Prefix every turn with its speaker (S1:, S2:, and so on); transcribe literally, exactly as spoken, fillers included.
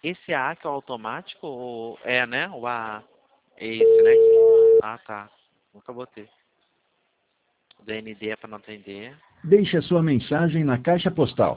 S1: Esse A que é o automático, ou... é, né? O A é esse, né? Ah, tá. Nunca botei. O D N D é pra não atender.
S2: Deixe a sua mensagem na caixa postal